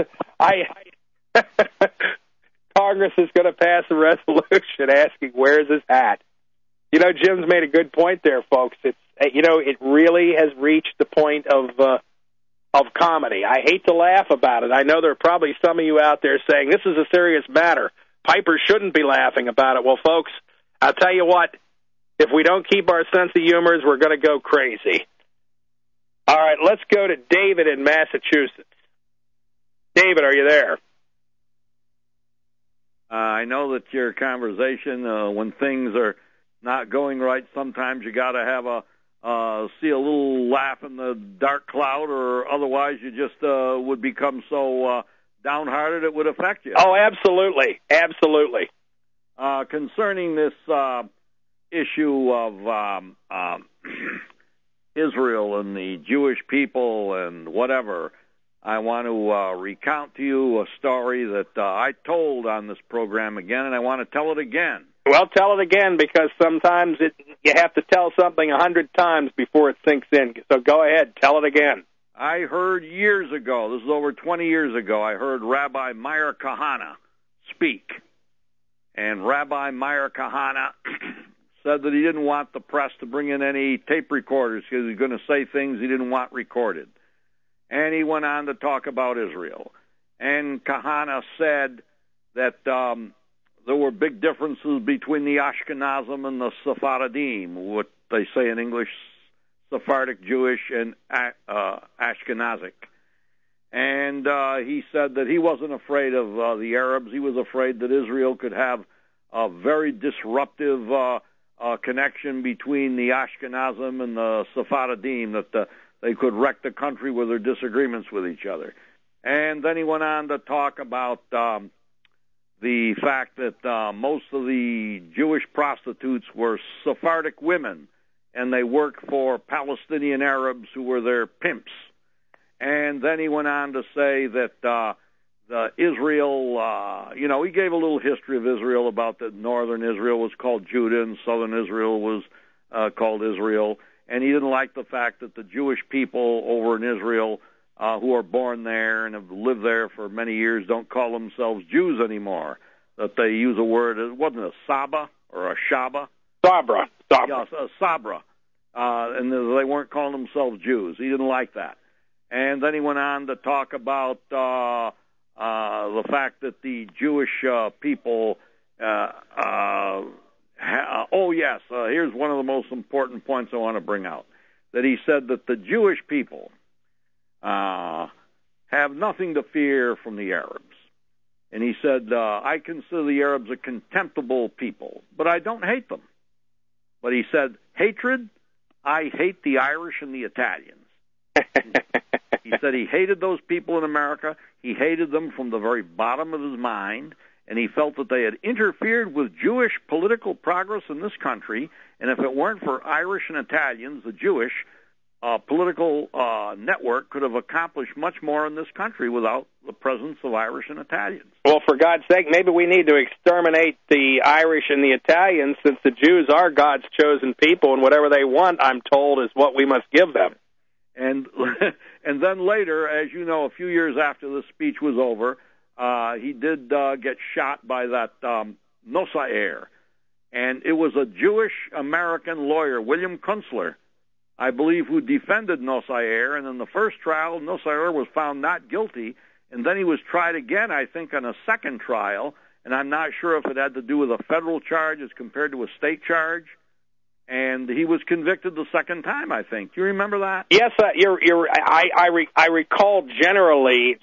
Congress is going to pass a resolution asking where's his hat. Jim's made a good point there, folks. It's it really has reached the point of comedy. I hate to laugh about it. I know there are probably some of you out there saying this is a serious matter. Piper shouldn't be laughing about it. Well, folks, I'll tell you what. If we don't keep our sense of humor, we're going to go crazy. All right, let's go to David in Massachusetts. David, are you there? I know that your conversation, when things are not going right, sometimes you got to have see a little laugh in the dark cloud, or otherwise you just would become so downhearted it would affect you. Oh, absolutely. Absolutely. Concerning this issue of Israel and the Jewish people and whatever, I want to recount to you a story that I told on this program again, and I want to tell it again. Well, tell it again, because sometimes you have to tell something 100 times before it sinks in. So go ahead, tell it again. I heard years ago, this is over 20 years ago, I heard Rabbi Meir Kahane speak. And Rabbi Meir Kahane said that he didn't want the press to bring in any tape recorders because he was going to say things he didn't want recorded. And he went on to talk about Israel. And Kahane said that there were big differences between the Ashkenazim and the Sephardim, what they say in English, Sephardic Jewish and Ashkenazic. And he said that he wasn't afraid of the Arabs. He was afraid that Israel could have a very disruptive connection between the Ashkenazim and the Sephardim, that they could wreck the country with their disagreements with each other. And then he went on to talk about the fact that most of the Jewish prostitutes were Sephardic women, and they worked for Palestinian Arabs who were their pimps. And then he went on to say that Israel, he gave a little history of Israel, about that northern Israel was called Judah and southern Israel was called Israel. And he didn't like the fact that the Jewish people over in Israel who are born there and have lived there for many years don't call themselves Jews anymore, that they use a word, it wasn't a Saba or a Shaba? Sabra. Yes, a Sabra. And they weren't calling themselves Jews. He didn't like that. And then he went on to talk about the fact that the Jewish people, here's one of the most important points I want to bring out, that he said that the Jewish people have nothing to fear from the Arabs. And he said, I consider the Arabs a contemptible people, but I don't hate them. But he said, hatred, I hate the Irish and the Italians. He said he hated those people in America. He hated them from the very bottom of his mind, and he felt that they had interfered with Jewish political progress in this country, and if it weren't for Irish and Italians, the Jewish political network could have accomplished much more in this country without the presence of Irish and Italians. Well, for God's sake, maybe we need to exterminate the Irish and the Italians, since the Jews are God's chosen people, and whatever they want, I'm told, is what we must give them. And then later, as you know, a few years after the speech was over, he did get shot by that Nossair. And it was a Jewish-American lawyer, William Kunstler, I believe, who defended Nossair. And in the first trial, Nossair was found not guilty. And then he was tried again, I think, on a second trial. And I'm not sure if it had to do with a federal charge as compared to a state charge. And he was convicted the second time, I think. Do you remember that? Yes, I recall generally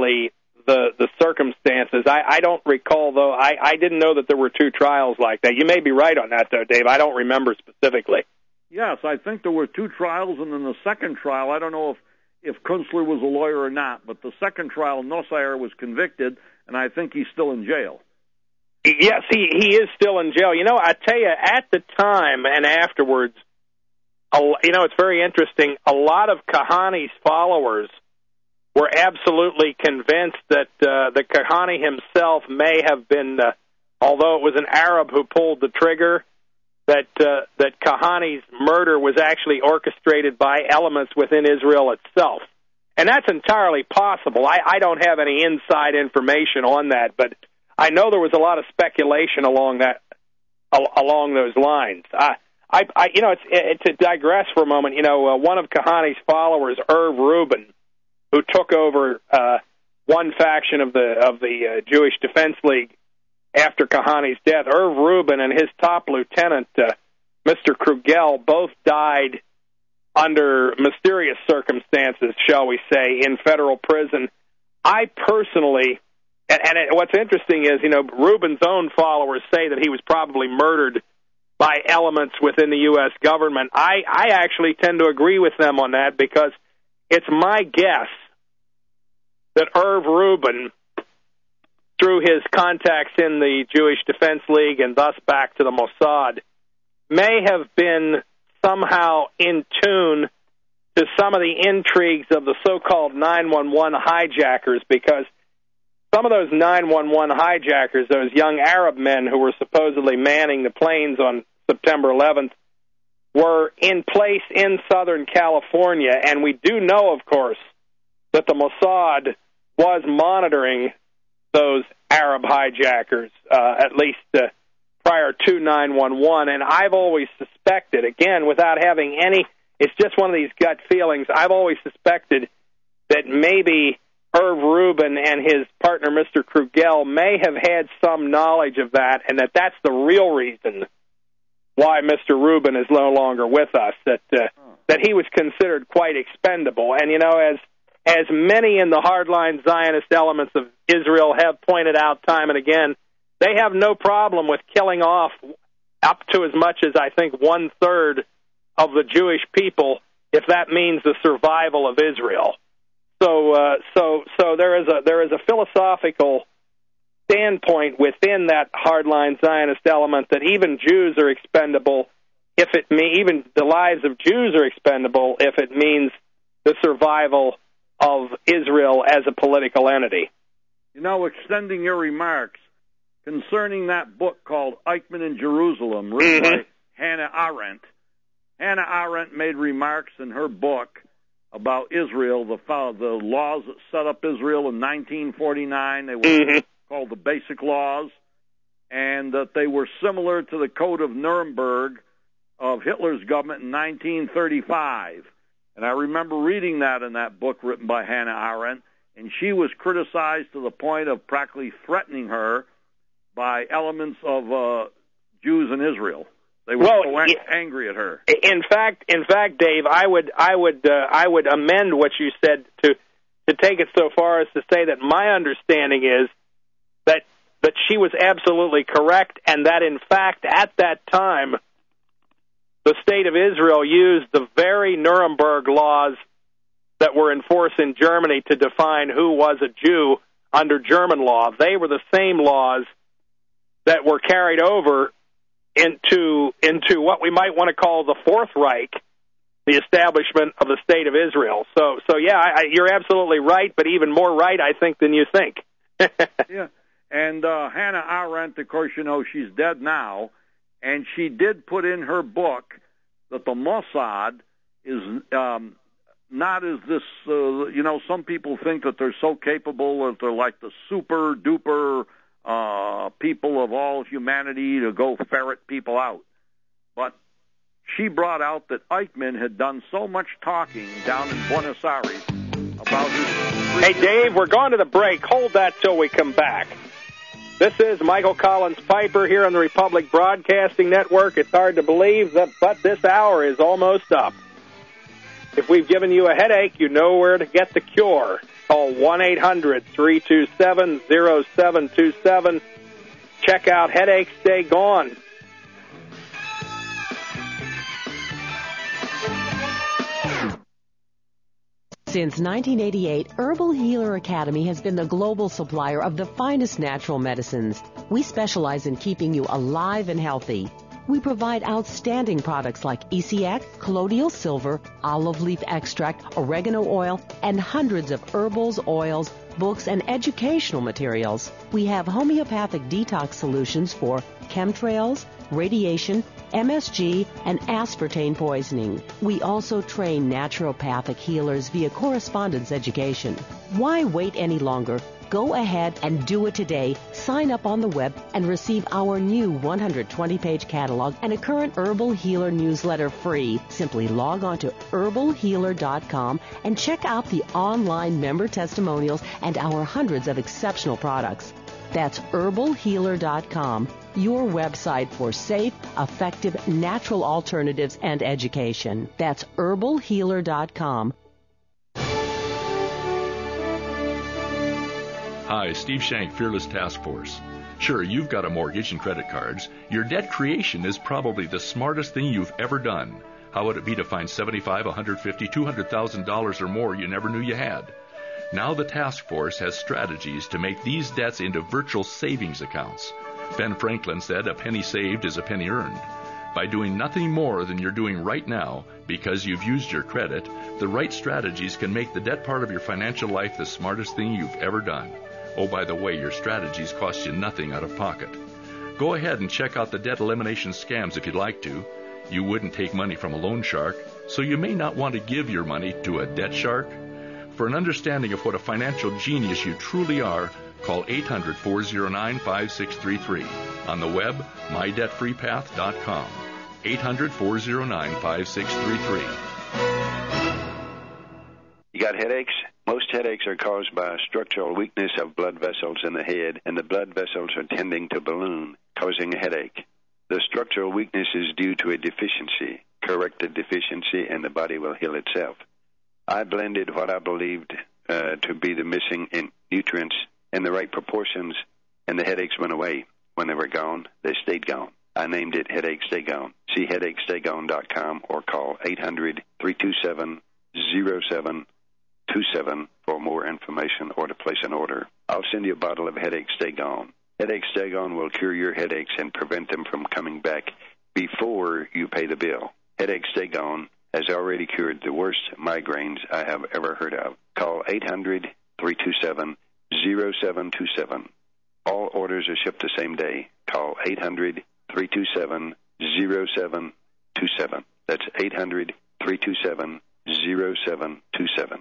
the circumstances. I don't recall, though. I didn't know that there were two trials like that. You may be right on that, though, Dave. I don't remember specifically. Yes, I think there were two trials, and in the second trial, I don't know if Kunstler was a lawyer or not, but the second trial, Nossair was convicted, and I think he's still in jail. Yes, he is still in jail. You know, I tell you, at the time and afterwards, you know, it's very interesting. A lot of Kahani's followers were absolutely convinced that the Kahani himself may have been, although it was an Arab who pulled the trigger, that Kahani's murder was actually orchestrated by elements within Israel itself. And that's entirely possible. I don't have any inside information on that, but I know there was a lot of speculation along those lines. You know, it's to digress for a moment. You know, one of Kahani's followers, Irv Rubin, who took over one faction of the Jewish Defense League after Kahani's death, Irv Rubin and his top lieutenant, Mr. Krugel, both died under mysterious circumstances, shall we say, in federal prison. I personally, what's interesting is, you know, Rubin's own followers say that he was probably murdered by elements within the U.S. government. I actually tend to agree with them on that, because it's my guess that Irv Rubin, through his contacts in the Jewish Defense League and thus back to the Mossad, may have been somehow in tune to some of the intrigues of the so-called 911 hijackers, because some of those 911 hijackers, those young Arab men who were supposedly manning the planes on September 11th, were in place in Southern California, and we do know, of course, that the Mossad was monitoring those Arab hijackers, at least prior to 911, and I've always suspected, again, without having any, it's just one of these gut feelings, I've always suspected that maybe Irv Rubin and his partner, Mr. Krugel, may have had some knowledge of that, and that's the real reason why Mr. Rubin is no longer with us, that he was considered quite expendable. And, you know, as many in the hardline Zionist elements of Israel have pointed out time and again, they have no problem with killing off up to as much as, I think, 1/3 of the Jewish people, if that means the survival of Israel. So there is a philosophical standpoint within that hardline Zionist element that even Jews are expendable, even the lives of Jews are expendable if it means the survival of Israel as a political entity. You know, extending your remarks concerning that book called Eichmann in Jerusalem, written by Hannah Arendt. Hannah Arendt made remarks in her book about Israel, the laws that set up Israel in 1949. They were called the Basic Laws, and that they were similar to the Code of Nuremberg of Hitler's government in 1935. And I remember reading that in that book written by Hannah Arendt, and she was criticized to the point of practically threatening her by elements of Jews in Israel. They were so angry at her. In fact, Dave, I would amend what you said to take it so far as to say that my understanding is that she was absolutely correct, and that, in fact, at that time, the State of Israel used the very Nuremberg laws that were in force in Germany to define who was a Jew under German law. They were the same laws that were carried over into what we might want to call the Fourth Reich, the establishment of the State of Israel. So yeah, you're absolutely right, but even more right, I think, than you think. Yeah. And Hannah Arendt, of course, you know, she's dead now, and she did put in her book that the Mossad is not as this, you know, some people think that they're so capable that they're like the super-duper people of all humanity to go ferret people out. But she brought out that Eichmann had done so much talking down in Buenos Aires about his... Hey, Dave, we're going to the break. Hold that till we come back. This is Michael Collins Piper here on the Republic Broadcasting Network. It's hard to believe, but this hour is almost up. If we've given you a headache, you know where to get the cure. Call 1-800-327-0727. Check out Headaches Stay Gone. Since 1988, Herbal Healer Academy has been the global supplier of the finest natural medicines. We specialize in keeping you alive and healthy. We provide outstanding products like ECX, colloidal silver, olive leaf extract, oregano oil, and hundreds of herbals, oils, books, and educational materials. We have homeopathic detox solutions for chemtrails, radiation, MSG, and aspartame poisoning. We also train naturopathic healers via correspondence education. Why wait any longer? Go ahead and do it today. Sign up on the web and receive our new 120-page catalog and a current Herbal Healer newsletter free. Simply log on to herbalhealer.com and check out the online member testimonials and our hundreds of exceptional products. That's herbalhealer.com, your website for safe, effective, natural alternatives and education. That's herbalhealer.com. Hi, Steve Shank, Fearless Task Force. Sure, you've got a mortgage and credit cards. Your debt creation is probably the smartest thing you've ever done. How would it be to find $75,000, $150,000, $200,000 or more you never knew you had? Now the task force has strategies to make these debts into virtual savings accounts. Ben Franklin said, "A penny saved is a penny earned." By doing nothing more than you're doing right now, because you've used your credit, the right strategies can make the debt part of your financial life the smartest thing you've ever done. Oh, by the way, your strategies cost you nothing out of pocket. Go ahead and check out the debt elimination scams if you'd like to. You wouldn't take money from a loan shark, so you may not want to give your money to a debt shark. For an understanding of what a financial genius you truly are, call 800-409-5633. On the web, mydebtfreepath.com. 800-409-5633. You got headaches? Most headaches are caused by a structural weakness of blood vessels in the head, and the blood vessels are tending to balloon, causing a headache. The structural weakness is due to a deficiency. Correct the deficiency, and the body will heal itself. I blended what I believed to be the missing nutrients in the right proportions, and the headaches went away. When they were gone, they stayed gone. I named it Headache Stay Gone. See headachestay-gone.com or call 800-327-0727 for more information or to place an order. I'll send you a bottle of Headache Stay Gone. Headache Stay Gone will cure your headaches and prevent them from coming back before you pay the bill. Headache Stay Gone has already cured the worst migraines I have ever heard of. Call 800-327-0727. All orders are shipped the same day. Call 800-327-0727. That's 800-327-0727.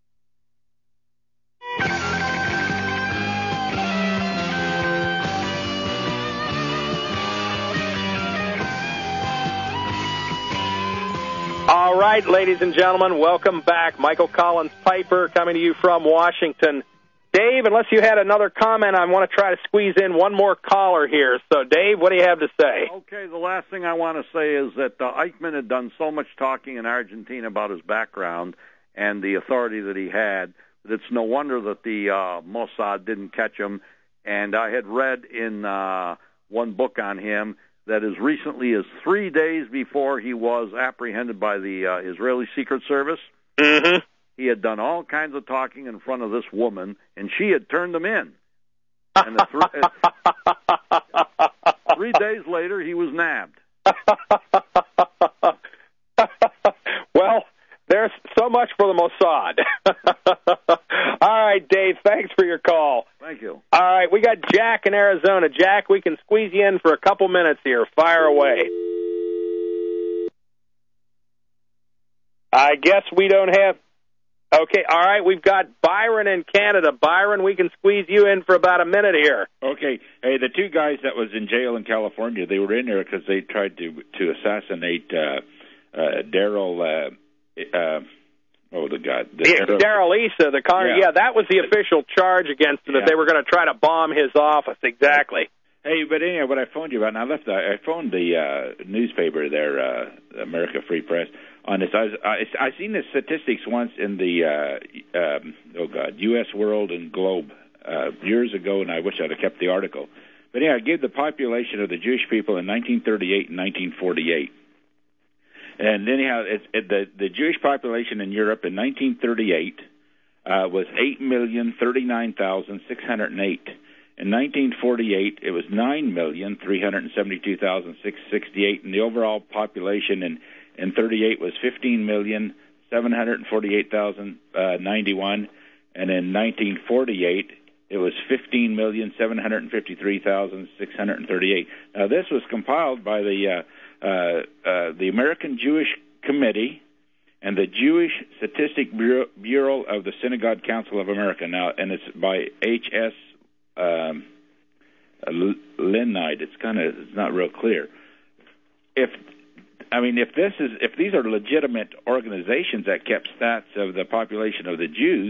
All right, ladies and gentlemen, welcome back. Michael Collins Piper coming to you from Washington. Dave, unless you had another comment, I want to try to squeeze in one more caller here. So, Dave, what do you have to say? Okay, the last thing I want to say is that Eichmann had done so much talking in Argentina about his background and the authority that he had that it's no wonder that the Mossad didn't catch him. And I had read in one book on him that as recently as 3 days before he was apprehended by the Israeli Secret Service, he had done all kinds of talking in front of this woman, and she had turned him in. And 3 days later, he was nabbed. Well, there's so much for the Mossad. All right, Dave, thanks for your call. Thank you. All right, we got Jack in Arizona. Jack, we can squeeze you in for a couple minutes here. Fire away. I guess we don't have... Okay, all right, we've got Byron in Canada. Byron, we can squeeze you in for about a minute here. Okay. Hey, the two guys that was in jail in California, they were in there because they tried to assassinate Daryl... Daryl Issa, yeah, that was the official charge against him, that they were going to try to bomb his office. Exactly. Hey, but anyway, what I phoned you about, and I phoned the newspaper there, America Free Press, on this. I seen the statistics once in the U.S. World and Globe years ago, and I wish I'd have kept the article. But yeah, I gave the population of the Jewish people in 1938 and 1948. And anyhow, the Jewish population in Europe in 1938 was 8,039,608. In 1948, it was 9,372,668, and the overall population in 38 was 15,748,091, and in 1948, it was 15,753,638. Now, this was compiled by the American Jewish Committee and the Jewish Statistic Bureau of the Synagogue Council of America. Now, and it's by H.S. Linnide. It's not real clear. If these are legitimate organizations that kept stats of the population of the Jews,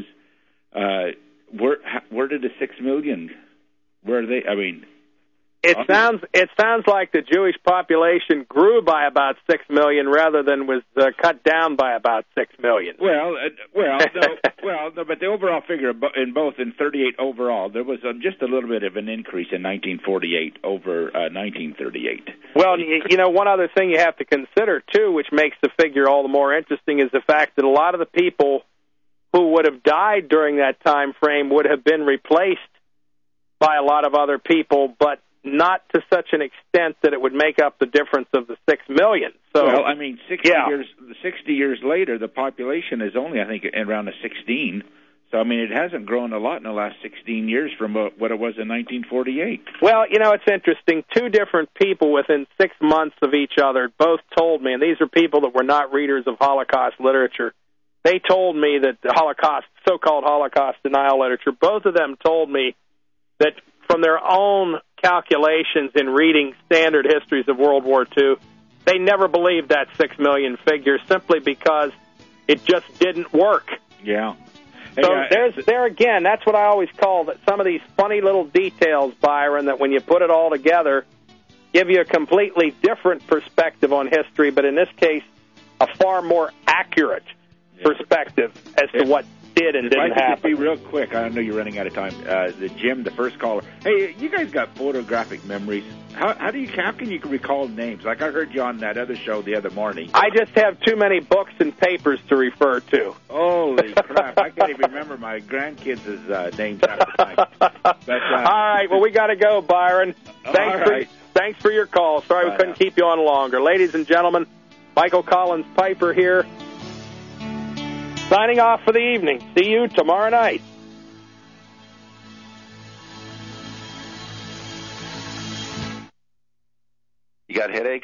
where did the 6 million? Where are they? I mean. It sounds like the Jewish population grew by about 6 million rather than was cut down by about 6 million. No, but the overall figure in 38 overall, there was just a little bit of an increase in 1948 over 1938. Well, one other thing you have to consider too, which makes the figure all the more interesting, is the fact that a lot of the people who would have died during that time frame would have been replaced by a lot of other people, but not to such an extent that it would make up the difference of the 6 million. So, 60 years later, the population is only, I think, around 16. So, it hasn't grown a lot in the last 16 years from what it was in 1948. Well, it's interesting. Two different people within 6 months of each other both told me, and these are people that were not readers of Holocaust literature. They told me that the so-called Holocaust denial literature, both of them told me that from their own calculations in reading standard histories of World War II, they never believed that 6 million figure simply because it just didn't work. Yeah. So there again, that's what I always call that some of these funny little details, Byron, that when you put it all together, give you a completely different perspective on history, but in this case, a far more accurate perspective as to what did and didn't happen. Just be real quick. I know you're running out of time. Jim, the first caller. Hey, you guys got photographic memories. How can you recall names? Like I heard you on that other show the other morning. I just have too many books and papers to refer to. Holy crap! I can't even remember my grandkids' names half the time. But, all right, well, we got to go, Byron. Thanks for your call. Sorry we couldn't keep you on longer. Ladies and gentlemen, Michael Collins Piper here. Signing off for the evening. See you tomorrow night. You got headaches?